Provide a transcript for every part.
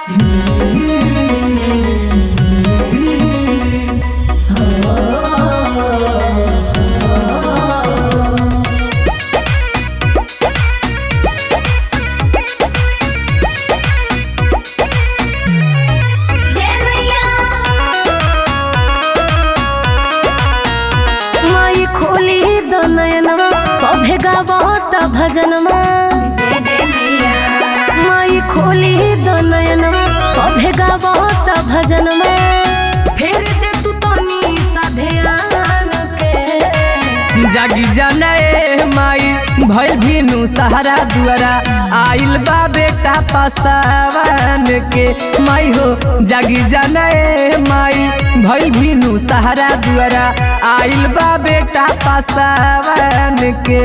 सभे गावत भजनमा माई खोली दो नयनमा सभे गावत भजनमा फेर दे तू तनी सा ध्यान के जागी जाने माई भइल भीनु सहारा दुआरा आइल बा बेटा पासावन के माई हो जागी जाने माई भइल भीनु सहारा दुआरा आइल बा बेटा पासावन के।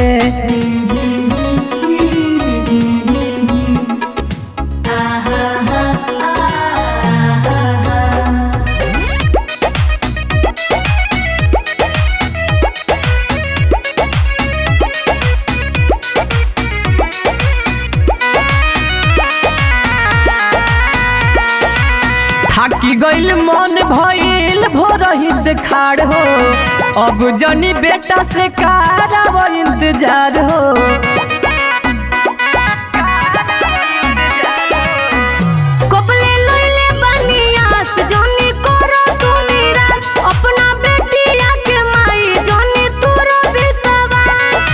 थाकी गइल मन भइल भोरही से खाड़ हो अब जनी बेटा से कराव इंतजार हो। कबले लइले बनियास जनी करो तू निराश अपना बेटिया के माई जनी तोरो विश्वास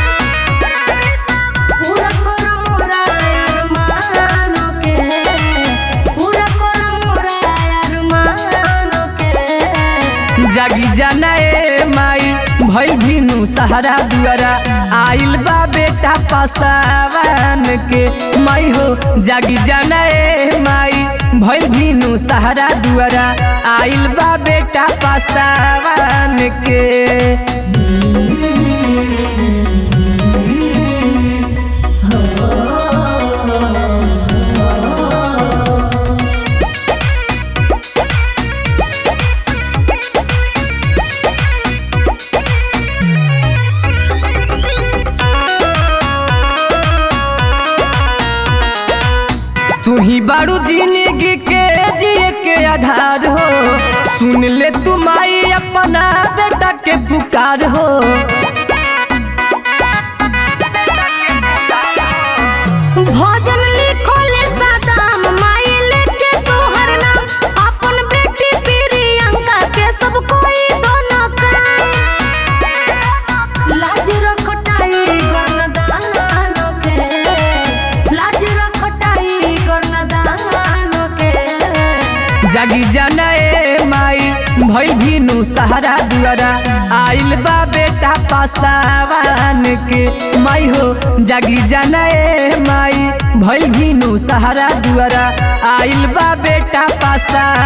पूरा कर मोरा अरमान के पूरा कर मोरा अरमान के। जागी जाने माई भइल भीनु सहारा दुआरा आइल बा बेटा पासावन के माई हो जागी जाने माई भइल भीनु सहारा दुआरा आइल बा बेटा पासावन के। तू ही बारू जिंदगी के जिए के आधार हो सुन ले तू माई अपना बेटा के पुकार हो। भजन लिखोले सदाम माई लेके तोहर नाम अपन बेटी प्रियंका के सब कोई दोनों काम लाज रखटाई गणदान के लाज रखटाई गणदान के। जागी जाने माई भइल भीनु सहारा दुआरा आइल बा बेटा पासावन के माई हो जागी जाने माई भइल भीनु सहारा दुआरा आइल बा बेटा पासा